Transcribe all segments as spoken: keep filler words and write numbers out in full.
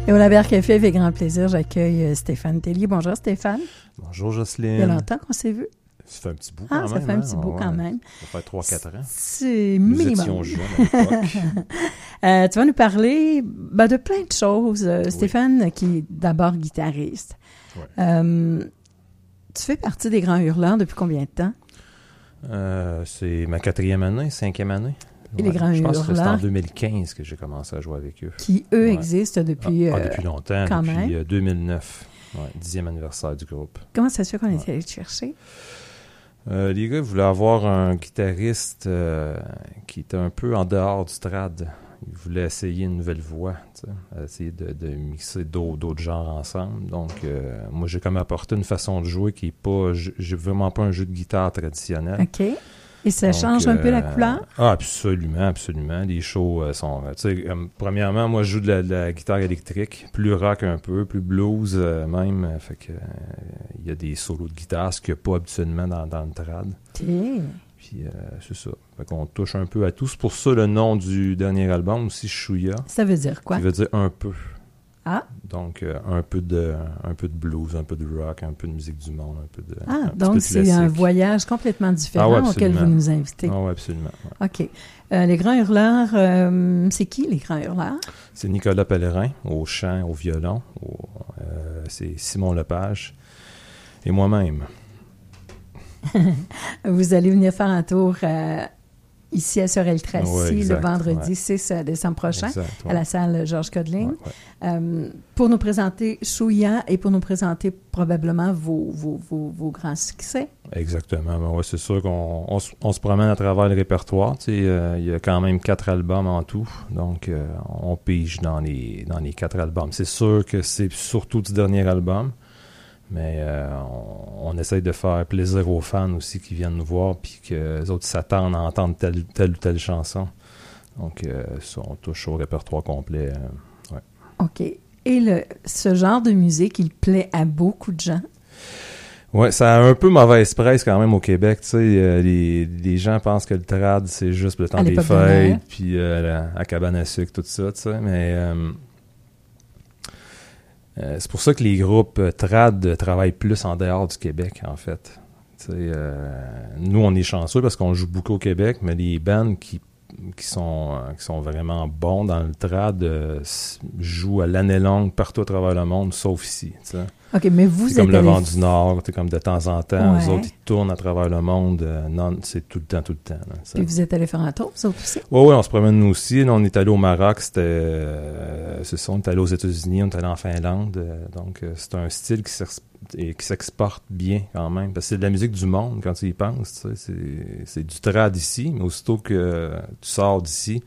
Et au Labert Café, avec grand plaisir, j'accueille Stéphane Tellier. Bonjour Stéphane. Bonjour Jocelyne. Il y a longtemps qu'on s'est vu. Ça fait un petit bout ah, quand ça même. Ça fait un hein? petit bout ouais, quand même. Ça fait trois quatre ans. C'est Nous minimum. étions jeunes à l'époque. euh, tu vas nous parler ben, de plein de choses. Euh, Stéphane, oui. qui est d'abord guitariste. Ouais. Euh, tu fais partie des Grands Hurleurs depuis combien de temps? Euh, c'est ma quatrième année, cinquième année. Et ouais. les Grands Je pense Hurleurs, que c'est en deux mille quinze que j'ai commencé à jouer avec eux. Qui, eux, ouais. existent depuis... Ah, ah, depuis longtemps, quand depuis même. deux mille neuf. Ouais, dixième anniversaire du groupe. Comment ça se fait qu'on ouais. est allé te chercher? Euh, les gars voulaient avoir un guitariste euh, qui était un peu en dehors du trad. Ils voulaient essayer une nouvelle voix, tu sais, essayer de, de mixer d'autres, d'autres genres ensemble. Donc, euh, moi, j'ai comme apporté une façon de jouer qui est pas... J'ai vraiment pas un jeu de guitare traditionnel. OK. Et ça Donc, change un euh, peu la couleur? Ah, absolument, absolument. Les shows euh, sont... Tu sais, euh, premièrement, moi, je joue de la, de la guitare électrique, plus rock un peu, plus blues euh, même. Euh, fait que il euh, y a des solos de guitare, ce qu'il n'y a pas habituellement dans, dans le trad. OK. Puis, euh, c'est ça. Fait qu'on touche un peu à tout. C'est pour ça le nom du dernier album aussi, Chouïa. Ça veut dire quoi? Ça veut dire un peu. Ah. Donc, euh, un peu de un peu de blues, un peu de rock, un peu de musique du monde, un peu de Ah, un donc c'est un voyage complètement différent ah ouais, auquel vous nous invitez. Ah oui, absolument. Ouais. OK. Euh, les Grands Hurleurs, euh, c'est qui les Grands Hurleurs? C'est Nicolas Pellerin, au chant, au violon. Au, euh, c'est Simon Lepage et moi-même. Vous allez venir faire un tour euh, ici à Sorel-Tracy ouais, le vendredi ouais. six décembre prochain exact, ouais. à la salle Georges Codeling ouais, ouais. euh, pour nous présenter Chouïa et pour nous présenter probablement vos, vos, vos, vos grands succès. Exactement. Ben ouais, c'est sûr qu'on on, on se promène à travers le répertoire. Tu sais, euh, il y a quand même quatre albums en tout, donc euh, on pige dans les, dans les quatre albums. C'est sûr que c'est surtout du dernier album. Mais euh, on, on essaye de faire plaisir aux fans aussi qui viennent nous voir puis que les autres s'attendent à entendre telle, telle ou telle chanson. Donc, euh, ça, on touche au répertoire complet. Euh, ouais. OK. Et le, ce genre de musique, il plaît à beaucoup de gens? Oui, ça a un peu mauvaise presse quand même au Québec. Tu sais, euh, les, les gens pensent que le trad, c'est juste le temps des fêtes puis euh, la, la cabane à sucre, tout ça, tu sais. Mais... Euh, Euh, c'est pour ça que les groupes euh, trad travaillent plus en dehors du Québec, en fait. Euh, nous, on est chanceux parce qu'on joue beaucoup au Québec, mais les bands qui, qui, sont, euh, qui sont vraiment bons dans le trad euh, jouent à l'année longue partout à travers le monde, sauf ici. T'sais. OK, mais vous c'est êtes comme le allé... vent du Nord, comme de temps en temps, ouais. les autres, ils tournent à travers le monde. Euh, non, c'est tout le temps, tout le temps. Là, et vous êtes allé faire un tour, vous autres aussi? Oui, oui, on se promène nous aussi. Là, on est allé au Maroc, c'était... Euh, c'est ça, on est allé aux États-Unis, on est allé en Finlande. Euh, donc, euh, c'est un style qui, qui s'exporte bien quand même. Parce que c'est de la musique du monde, quand tu y penses. Tu sais, c'est, c'est du trad ici, mais aussitôt que euh, tu sors d'ici,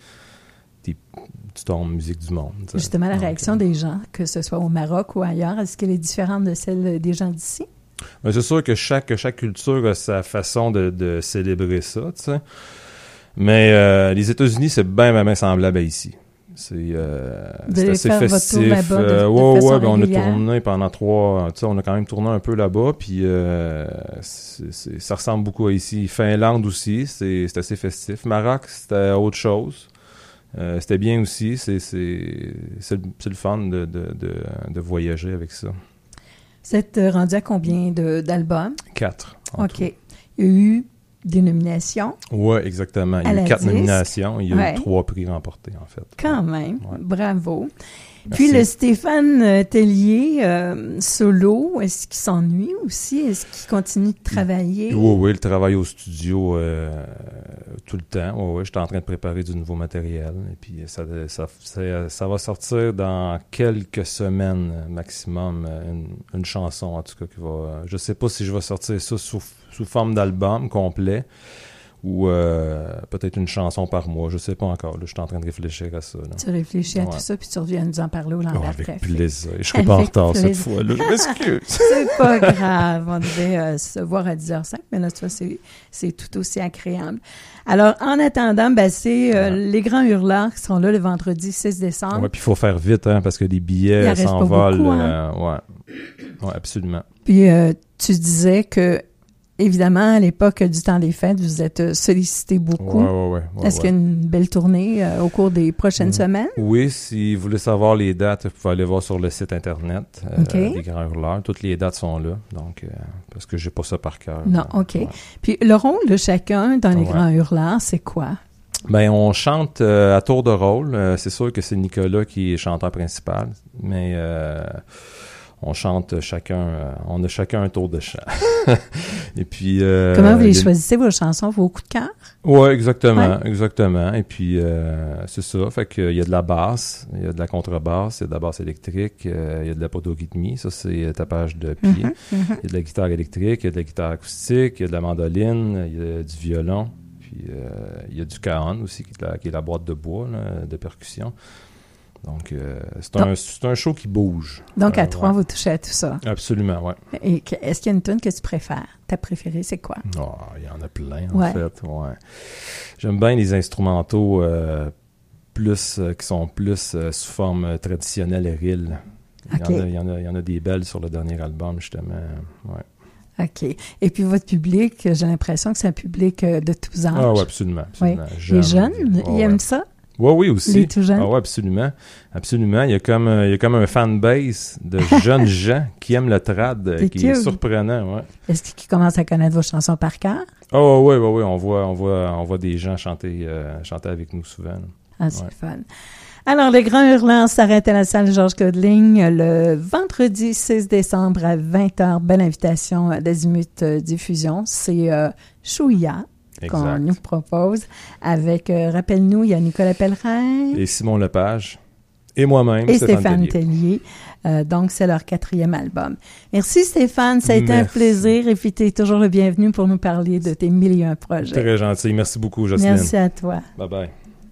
tu tombes musique du monde. T'sais. Justement, la donc, réaction euh, des gens, que ce soit au Maroc ou ailleurs, est-ce qu'elle est différente de celle des gens d'ici? Ben c'est sûr que chaque, chaque culture a sa façon de, de célébrer ça, tu sais. Mais euh, les États-Unis, c'est bien, bien, bien semblable à ici. C'est, euh, c'est assez faire festif. Votre tour là-bas de, euh, de ouais, façon ouais, ben on a régulière. tourné pendant trois... Tu sais, on a quand même tourné un peu là-bas, puis euh, c'est, c'est, ça ressemble beaucoup à ici. Finlande aussi, c'est, c'est assez festif. Maroc, c'était autre chose. Euh, c'était bien aussi. C'est, c'est, c'est, c'est le fun de, de, de, de voyager avec ça. Vous êtes rendu à combien de, d'albums? Quatre. OK. Tout. Il y a eu des nominations. Oui, exactement. Il y a eu quatre disque. nominations. Il y a ouais. eu trois prix remportés, en fait. Quand même. Ouais. Bravo. Merci. Puis le Stéphane Tellier, euh, solo, est-ce qu'il s'ennuie aussi? Est-ce qu'il continue de travailler? Oui, oui, il travaille au studio euh, tout le temps. Oui, oui, je suis en train de préparer du nouveau matériel. Et puis, ça, ça, ça, ça va sortir dans quelques semaines maximum, une, une chanson, en tout cas, qui va... Je sais pas si je vais sortir ça sous, sous forme d'album complet, ou euh, peut-être une chanson par mois, je sais pas encore. Là, je suis en train de réfléchir à ça. Là. Tu réfléchis à ouais. tout ça, puis tu reviens nous en parler au Lambert oh, avec Café. plaisir. Je serai pas en retard plaisir. cette fois. Là. Je m'excuse. C'est pas grave. On devait euh, se voir à dix heures cinq, mais là, tu vois, c'est, c'est tout aussi agréable. Alors, en attendant, ben, c'est euh, ouais. les Grands Hurleurs qui sont là le vendredi six décembre. Oui, puis il faut faire vite, hein, parce que les billets s'envolent. Beaucoup, hein. euh, ouais. ouais, absolument. Puis, euh, tu disais que évidemment, à l'époque du temps des fêtes, vous êtes sollicité beaucoup. Oui, oui, oui. Est-ce ouais. qu'il y a une belle tournée euh, au cours des prochaines mmh. semaines? Oui, si vous voulez savoir les dates, vous pouvez aller voir sur le site Internet euh, okay. des Grands Hurleurs. Toutes les dates sont là, donc euh, parce que j'ai pas ça par cœur. Non, mais, OK. Ouais. Puis le rôle de chacun dans les ouais. Grands Hurleurs, c'est quoi? Ben, on chante euh, à tour de rôle. Euh, c'est sûr que c'est Nicolas qui est chanteur principal, mais euh, on chante chacun, euh, on a chacun un tour de chant. Et puis euh, comment vous les a... choisissez, vos chansons, vos coups de cœur? Oui, exactement, ouais. exactement. Et puis euh, c'est ça, fait qu'il y a de la basse, il y a de la contrebasse, il y a de la basse électrique, euh, il y a de la podorythmie, ça c'est tapage de pied. Mm-hmm, mm-hmm. Il y a de la guitare électrique, il y a de la guitare acoustique, il y a de la mandoline, il y a du violon. Puis euh, il y a du cajon aussi, qui est, la, qui est la boîte de bois là, de percussion. Donc, euh, c'est, un, c'est un show qui bouge. Donc, euh, à trois, ouais. vous touchez à tout ça. Absolument, oui. Et que, est-ce qu'il y a une tune que tu préfères? Ta préférée, c'est quoi? Oh, il y en a plein, en ouais. fait. Ouais. J'aime bien les instrumentaux euh, plus, euh, qui sont plus euh, sous forme traditionnelle et rille. Il, okay. y en a, il, y en a, il y en a des belles sur le dernier album, justement. Ouais. OK. Et puis, votre public, j'ai l'impression que c'est un public de tous âges. Ah oui, absolument. absolument. Oui. Jeune, les jeunes, oh, ils aiment ouais. ça? Oui, oui, aussi. Les tout jeunes? Ah oui, absolument. Absolument. Il y a comme, il y a comme un fanbase de jeunes gens qui aiment le trad, c'est qui cute. est surprenant, ouais. Est-ce qu'ils commencent à connaître vos chansons par cœur? Oh oui, oui, oui. On voit, on voit, on voit des gens chanter, euh, chanter avec nous souvent. Ah, c'est ouais. fun. Alors, les Grands Hurleurs s'arrêtent à la salle Georges Codeling le vendredi six décembre à vingt heures. Belle invitation d'Azimut Diffusion. C'est euh, Chouïa qu'on nous propose. Avec, euh, rappelle-nous, il y a Nicolas Pellerin. Et Simon Lepage. Et moi-même, Et Stéphane, Stéphane Tellier. Tellier. Euh, donc, c'est leur quatrième album. Merci Stéphane, ça a été Merci. un plaisir. Et puis, tu es toujours le bienvenu pour nous parler de tes mille et un projets. Très gentil. Merci beaucoup, Jocelyne. Merci à toi. Bye-bye.